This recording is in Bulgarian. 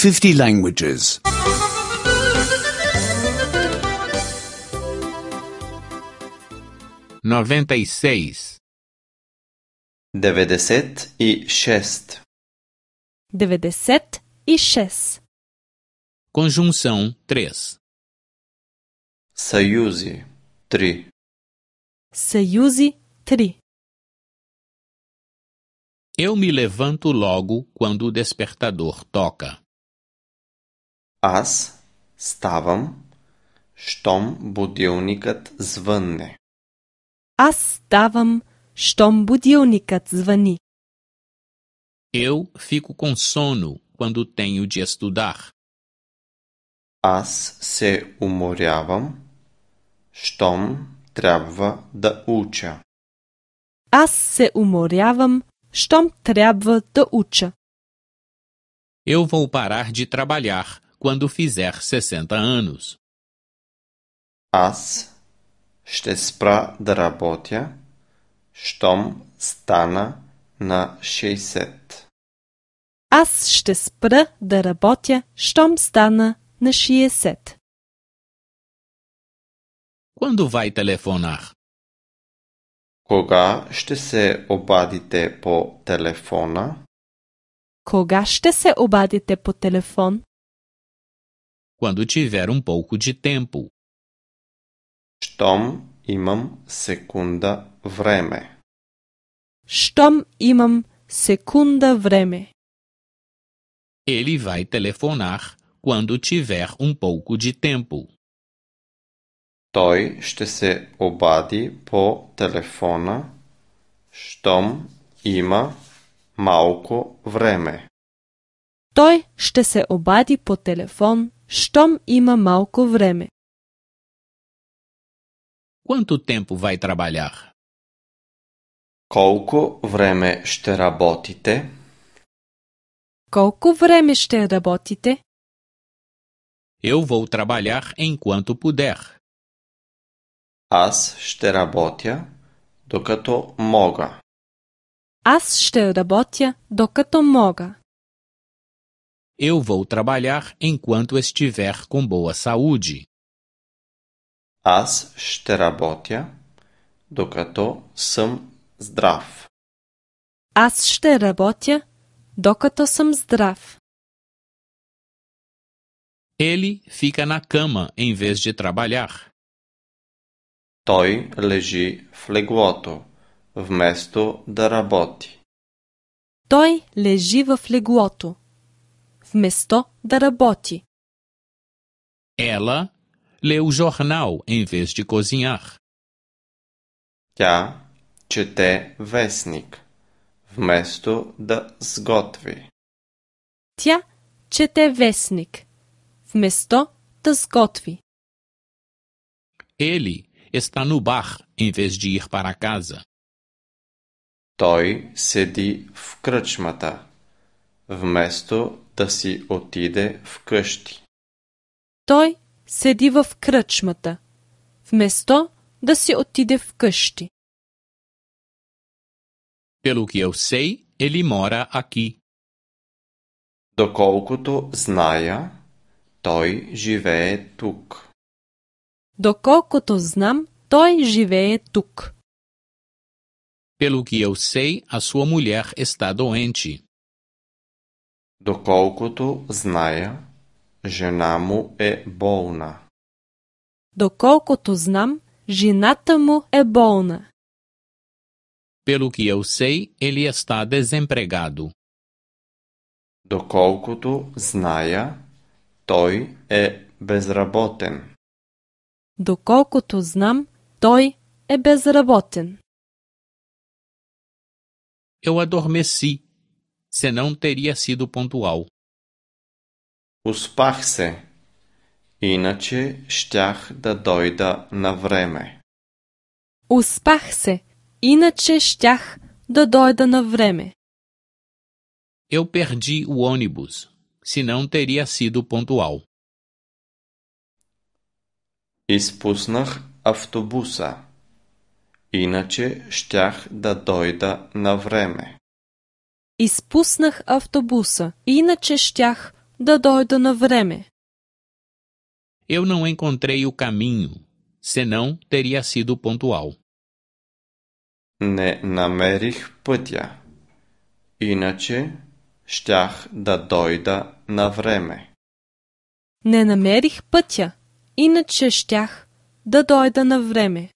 50 languages. 96. 96. 96. Conjunção 3. Съюзи 3. Съюзи 3. Eu me levanto logo quando o despertador toca. Аз ставам, щом будилникът звънне. Аз ставам, щом будилникът звъни. Eu fico com sono quando tenho de estudar. Аз се уморявам, щом трябва да уча. Аз се уморявам, щом трябва да уча. Eu vou parar de trabalhar quando fizer 60 anos. Аз ще спра да работя, щом стана на 60. Аз ще спра да работя, щом стана на 60. Quando vai telefonar? Кога ще се обадите по телефона? Кога ще се обадите по телефон? Quando tiver um pouco de tempo. Щом имам секунда време. Щом имам секунда време. Ele vai telefonar quando tiver um pouco de tempo. Той ще се обади по телефона, щом има малко време. Той ще се обади по телефон, щом има малко време. Quanto tempo vai trabalhar? Колко време ще работите? Колко време ще работите? Eu vou trabalhar enquanto puder. Аз ще работя, докато мога. Аз ще работя, докато мога. Eu vou trabalhar enquanto estiver com boa saúde. Аз ще работя, докато съм здрав. Аз ще работя, докато съм здрав. Ele fica na cama em vez de trabalhar. Той лежи в леглото, вместо да работи. Той лежи в леглото, вместо да работи. Ela lê o jornal em vez de cozinhar. Тя чете вестник, вместо да сготви. Тя чете вестник, вместо да сготви. Ele está no bar em vez de ir para casa. Той седи в кръчмата, вместо да си отиде вкъщи. Той седи в кръчмата, вместо да си отиде вкъщи. Pelo que eu sei, ele mora aqui. Доколкото зная, той живее тук. Доколкото знам, той живее тук. Pelo que eu sei, a sua mulher está doente. Доколкото зная, жена му е болна. Доколкото знам, жената му е болна. Pelo que eu sei, ele está desempregado. Доколкото зная, той е безработен. Доколкото знам, той е безработен. Eu adormeci, senão teria sido pontual. Успах се, иначе щях да дойда на време. Успах се, иначе щях да дойда на време. Eu perdi o ônibus, senão teria sido pontual. Изпуснах автобуса, иначе щях да дойда на време. Изпуснах автобуса, иначе щях да дойда на време. Eu não encontrei o caminho, senão teria sido pontual. Не намерих пътя, иначе щях да дойда на време. Не намерих пътя, иначе щях да дойда на време.